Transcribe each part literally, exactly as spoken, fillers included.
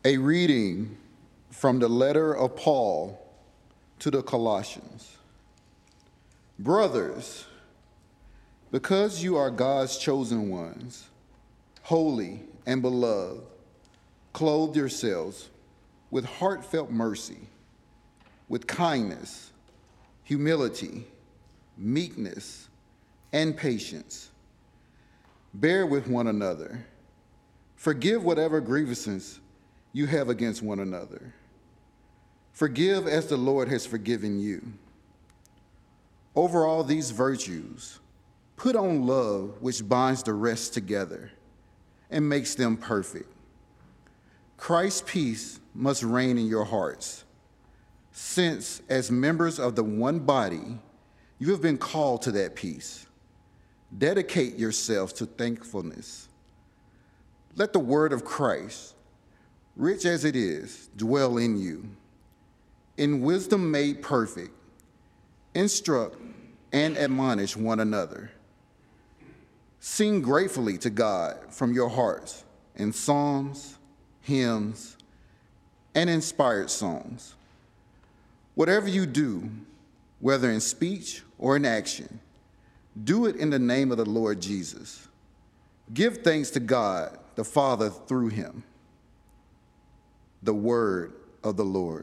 A reading from the letter of Paul to the Colossians. Brothers, because you are God's chosen ones, holy and beloved, clothe yourselves with heartfelt mercy, with kindness, humility, meekness, and patience. Bear with one another. Forgive whatever grievances you have against one another. Forgive as the Lord has forgiven you. Over all these virtues, put on love, which binds the rest together and makes them perfect. Christ's peace must reign in your hearts, since as members of the one body, you have been called to that peace. Dedicate yourselves to thankfulness. Let the word of Christ, rich as it is, dwell in you. In wisdom made perfect, instruct and admonish one another. Sing gratefully to God from your hearts in psalms, hymns, and inspired songs. Whatever you do, whether in speech or in action, do it in the name of the Lord Jesus. Give thanks to God the Father through him. The word of the Lord.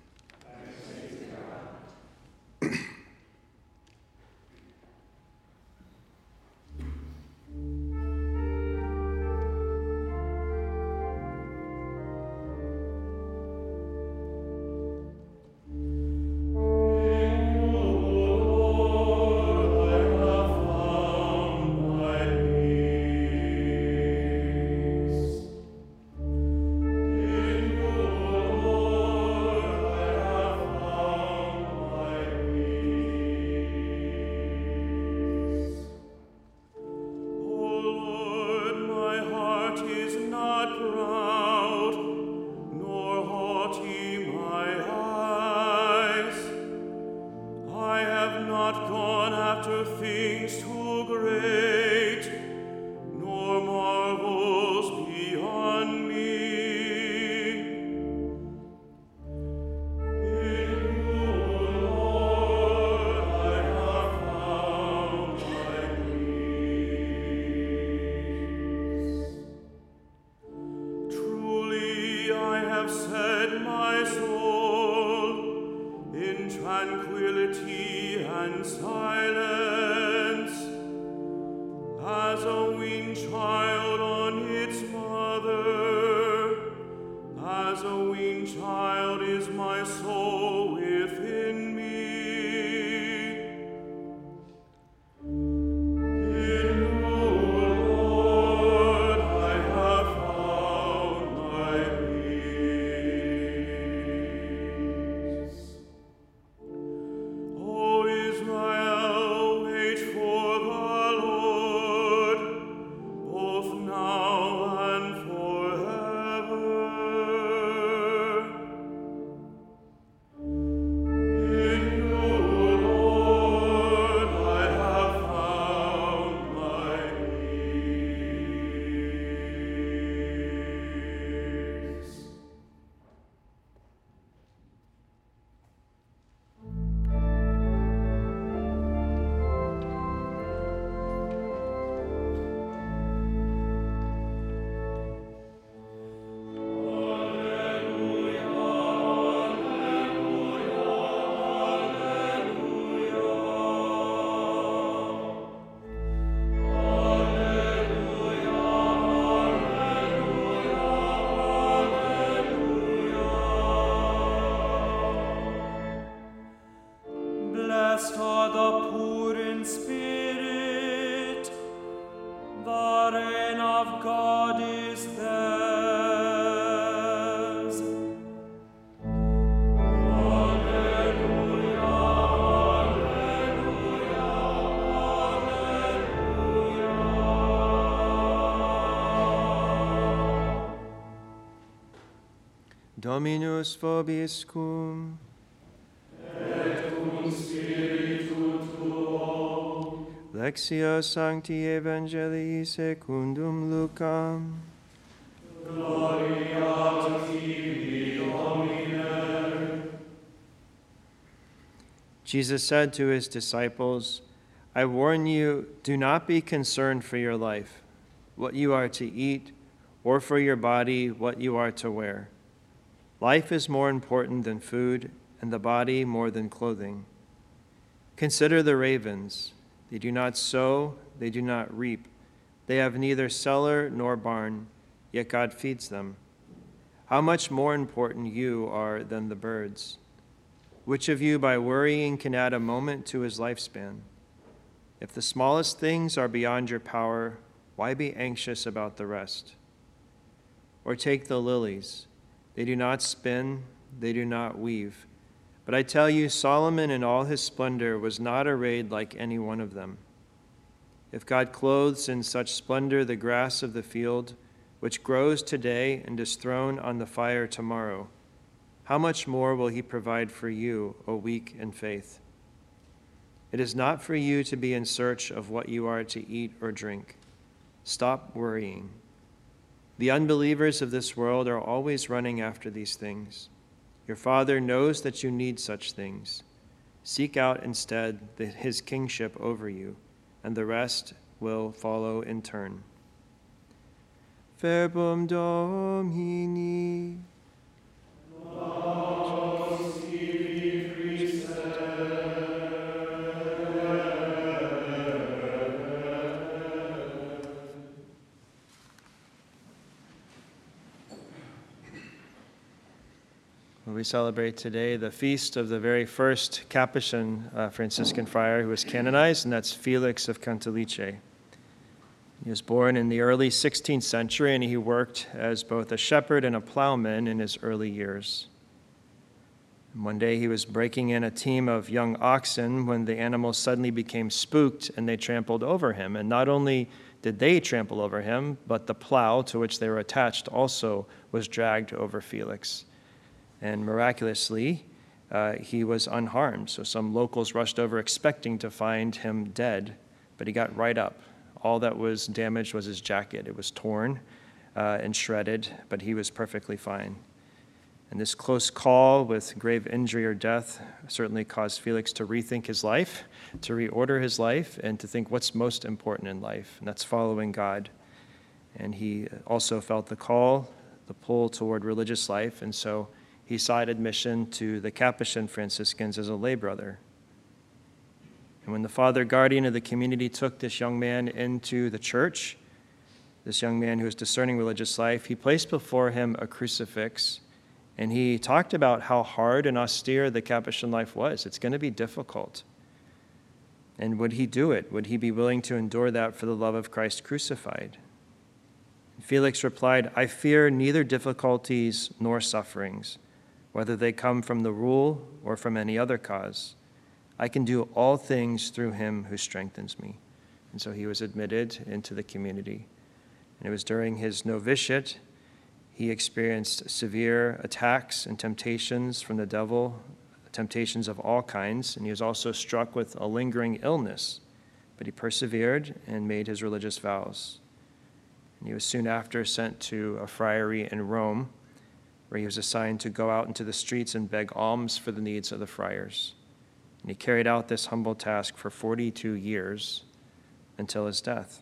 Dominus vobiscum. Et cum spiritu tuo. Lectio Sancti Evangelii secundum Lucam. Gloria tibi, Domine. Jesus said to his disciples, I warn you, do not be concerned for your life, what you are to eat, or for your body, what you are to wear. Life is more important than food, and the body more than clothing. Consider the ravens. They do not sow, they do not reap. They have neither cellar nor barn, yet God feeds them. How much more important you are than the birds? Which of you, by worrying, can add a moment to his lifespan? If the smallest things are beyond your power, why be anxious about the rest? Or take the lilies. They do not spin, they do not weave. But I tell you, Solomon in all his splendor was not arrayed like any one of them. If God clothes in such splendor the grass of the field, which grows today and is thrown on the fire tomorrow, how much more will he provide for you, O weak in faith? It is not for you to be in search of what you are to eat or drink. Stop worrying. The unbelievers of this world are always running after these things. Your Father knows that you need such things. Seek out instead the, his kingship over you, and the rest will follow in turn. Verbum Domini. We celebrate today the feast of the very first Capuchin uh, Franciscan friar who was canonized, and that's Felix of Cantalice. He was born in the early sixteenth century, and he worked as both a shepherd and a plowman in his early years. And one day he was breaking in a team of young oxen when the animals suddenly became spooked and they trampled over him. And not only did they trample over him, but the plow to which they were attached also was dragged over Felix. And miraculously, uh, he was unharmed. So some locals rushed over expecting to find him dead, but he got right up. All that was damaged was his jacket. It was torn uh, and shredded, but he was perfectly fine. And this close call with grave injury or death certainly caused Felix to rethink his life, to reorder his life, and to think what's most important in life, and that's following God. And he also felt the call, the pull toward religious life, and so he sought admission to the Capuchin Franciscans as a lay brother. And when the father guardian of the community took this young man into the church, this young man who was discerning religious life, he placed before him a crucifix, and he talked about how hard and austere the Capuchin life was. It's going to be difficult. And would he do it? Would he be willing to endure that for the love of Christ crucified? Felix replied, I fear neither difficulties nor sufferings, whether they come from the rule or from any other cause. I can do all things through him who strengthens me. And so he was admitted into the community. And it was during his novitiate he experienced severe attacks and temptations from the devil, temptations of all kinds, and he was also struck with a lingering illness. But he persevered and made his religious vows. And he was soon after sent to a friary in Rome, where he was assigned to go out into the streets and beg alms for the needs of the friars. And he carried out this humble task for forty-two years until his death.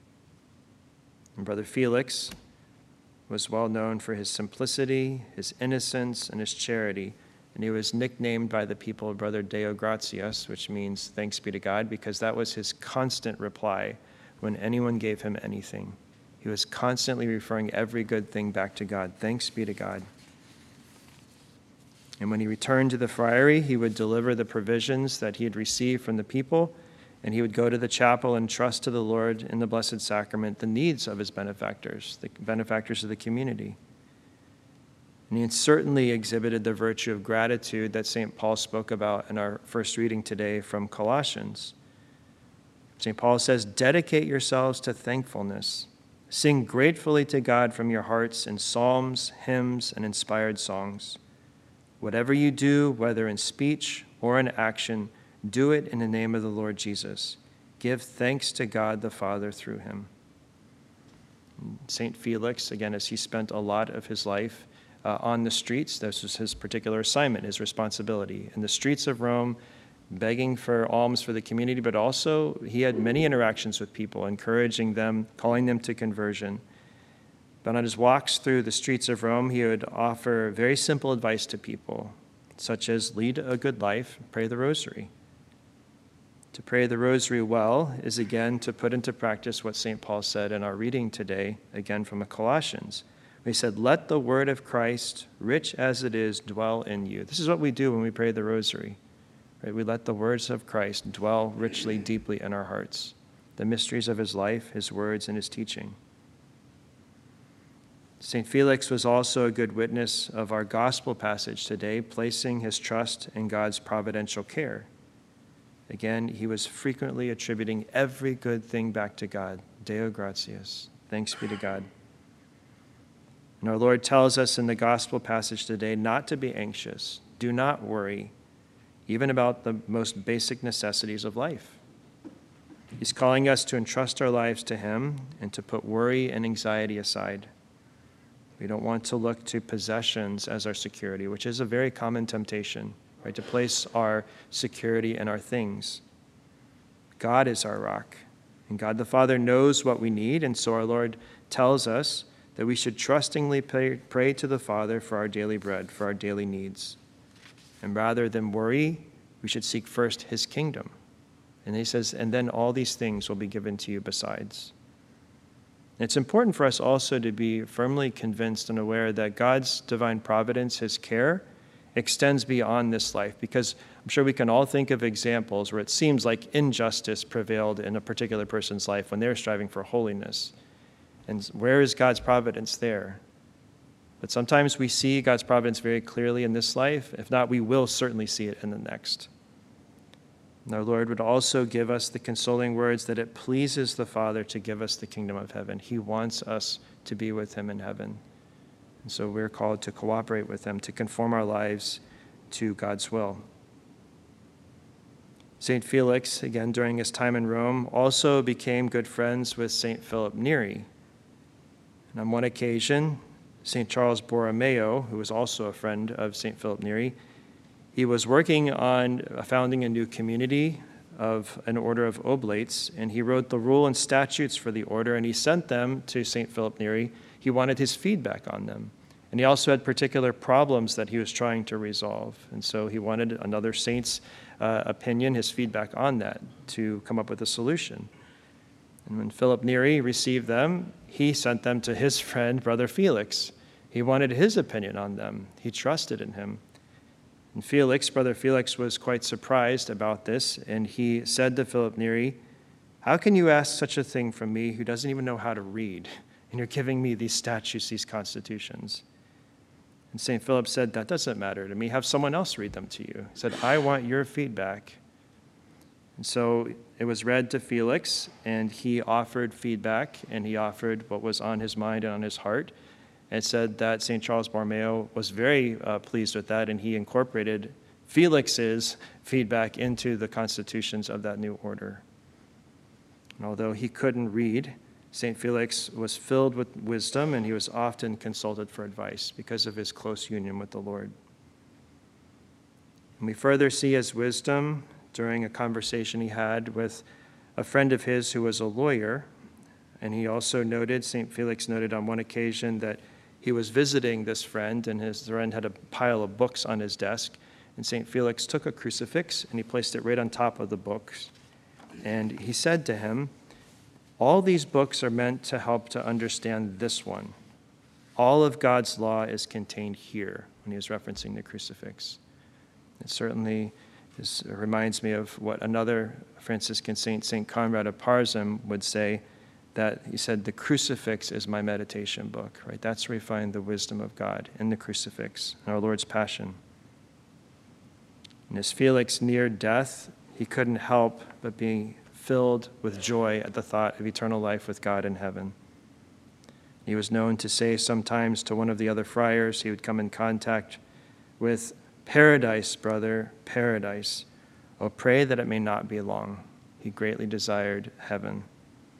And Brother Felix was well known for his simplicity, his innocence, and his charity. And he was nicknamed by the people Brother Deo Gratias, which means thanks be to God, because that was his constant reply when anyone gave him anything. He was constantly referring every good thing back to God. Thanks be to God. And when he returned to the friary, he would deliver the provisions that he had received from the people, and he would go to the chapel and trust to the Lord in the Blessed Sacrament the needs of his benefactors, the benefactors of the community. And he certainly exhibited the virtue of gratitude that Saint Paul spoke about in our first reading today from Colossians. Saint Paul says, dedicate yourselves to thankfulness. Sing gratefully to God from your hearts in psalms, hymns, and inspired songs. Whatever you do, whether in speech or in action, do it in the name of the Lord Jesus. Give thanks to God the Father through him. Saint Felix, again, as he spent a lot of his life uh, on the streets, this was his particular assignment, his responsibility. In the streets of Rome, begging for alms for the community, but also he had many interactions with people, encouraging them, calling them to conversion. But on his walks through the streets of Rome, he would offer very simple advice to people, such as lead a good life, pray the rosary. To pray the rosary well is again to put into practice what Saint Paul said in our reading today, again from Colossians. He said, let the word of Christ, rich as it is, dwell in you. This is what we do when we pray the rosary. Right? We let the words of Christ dwell richly, deeply in our hearts, the mysteries of his life, his words, and his teaching. Saint Felix was also a good witness of our gospel passage today, placing his trust in God's providential care. Again, he was frequently attributing every good thing back to God. Deo gratias. Thanks be to God. And our Lord tells us in the gospel passage today not to be anxious. Do not worry, even about the most basic necessities of life. He's calling us to entrust our lives to him and to put worry and anxiety aside. We don't want to look to possessions as our security, which is a very common temptation, right? To place our security in our things. God is our rock, and God the Father knows what we need, and so our Lord tells us that we should trustingly pray, pray to the Father for our daily bread, for our daily needs. And rather than worry, we should seek first his kingdom. And he says, and then all these things will be given to you besides. It's important for us also to be firmly convinced and aware that God's divine providence, his care, extends beyond this life, because I'm sure we can all think of examples where it seems like injustice prevailed in a particular person's life when they're striving for holiness. And where is God's providence there? But sometimes we see God's providence very clearly in this life. If not, we will certainly see it in the next. And our Lord would also give us the consoling words that it pleases the Father to give us the kingdom of heaven. He wants us to be with him in heaven. And so we're called to cooperate with him, to conform our lives to God's will. Saint Felix, again, during his time in Rome, also became good friends with Saint Philip Neri. And on one occasion, Saint Charles Borromeo, who was also a friend of Saint Philip Neri, he was working on founding a new community of an order of oblates, and he wrote the rule and statutes for the order, and he sent them to Saint Philip Neri. He wanted his feedback on them. And he also had particular problems that he was trying to resolve. And so he wanted another saint's uh, opinion, his feedback on that, to come up with a solution. And when Philip Neri received them, he sent them to his friend, Brother Felix. He wanted his opinion on them. He trusted in him. And Felix, Brother Felix, was quite surprised about this, and he said to Philip Neri, "How can you ask such a thing from me who doesn't even know how to read? And you're giving me these statutes, these constitutions." And Saint Philip said, "That doesn't matter to me. Have someone else read them to you." He said, "I want your feedback." And so it was read to Felix, and he offered feedback, and he offered what was on his mind and on his heart. And it said that Saint Charles Borromeo was very uh, pleased with that, and he incorporated Felix's feedback into the constitutions of that new order. And although he couldn't read, Saint Felix was filled with wisdom, and he was often consulted for advice because of his close union with the Lord. And we further see his wisdom during a conversation he had with a friend of his who was a lawyer. And he also noted, Saint Felix noted on one occasion that he was visiting this friend, and his friend had a pile of books on his desk. And Saint Felix took a crucifix, and he placed it right on top of the books. And he said to him, "All these books are meant to help to understand this one. All of God's law is contained here," when he was referencing the crucifix. It certainly is, it reminds me of what another Franciscan saint, Saint Conrad of Parzim, would say, that he said, "The crucifix is my meditation book," right? That's where we find the wisdom of God, in the crucifix, in our Lord's passion. And as Felix neared death, he couldn't help but be filled with joy at the thought of eternal life with God in heaven. He was known to say sometimes to one of the other friars he would come in contact with, "Paradise, brother, paradise. Oh, pray that it may not be long." He greatly desired heaven.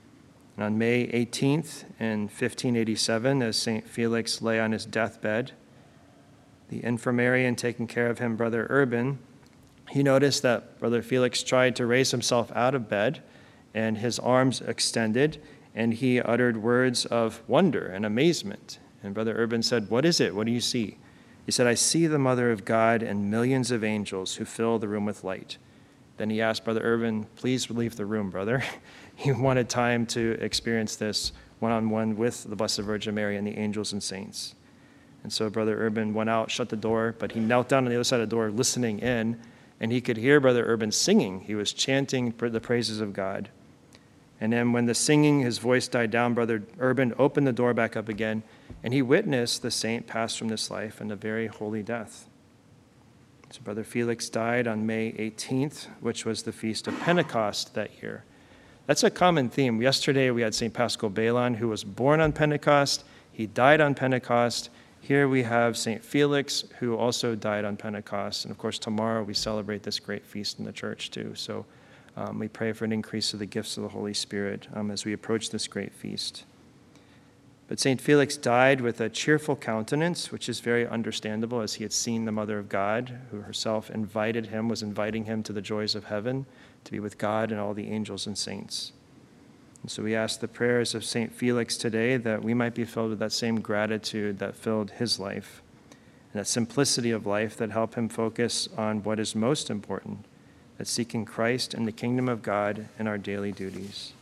And on May eighteenth in fifteen eighty-seven, as Saint Felix lay on his deathbed, the infirmarian taking care of him, Brother Urban, he noticed that Brother Felix tried to raise himself out of bed, and his arms extended, and he uttered words of wonder and amazement. And Brother Urban said, "What is it? What do you see?" He said, "I see the Mother of God and millions of angels who fill the room with light." Then he asked Brother Urban, "Please leave the room, brother." He wanted time to experience this one-on-one with the Blessed Virgin Mary and the angels and saints. And so Brother Urban went out, shut the door, but he knelt down on the other side of the door listening in, and he could hear Brother Urban singing. He was chanting the praises of God. And then when the singing, his voice died down, Brother Urban opened the door back up again, and he witnessed the saint pass from this life in a very holy death. So Brother Felix died on May eighteenth, which was the feast of Pentecost that year. That's a common theme. Yesterday we had Saint Paschal Balon, who was born on Pentecost. He died on Pentecost. Here we have Saint Felix, who also died on Pentecost. And of course, tomorrow we celebrate this great feast in the church too. So um, we pray for an increase of the gifts of the Holy Spirit um, as we approach this great feast. But Saint Felix died with a cheerful countenance, which is very understandable, as he had seen the Mother of God, who herself invited him, was inviting him to the joys of heaven, to be with God and all the angels and saints. And so we ask the prayers of Saint Felix today that we might be filled with that same gratitude that filled his life, and that simplicity of life that helped him focus on what is most important, that seeking Christ and the kingdom of God in our daily duties.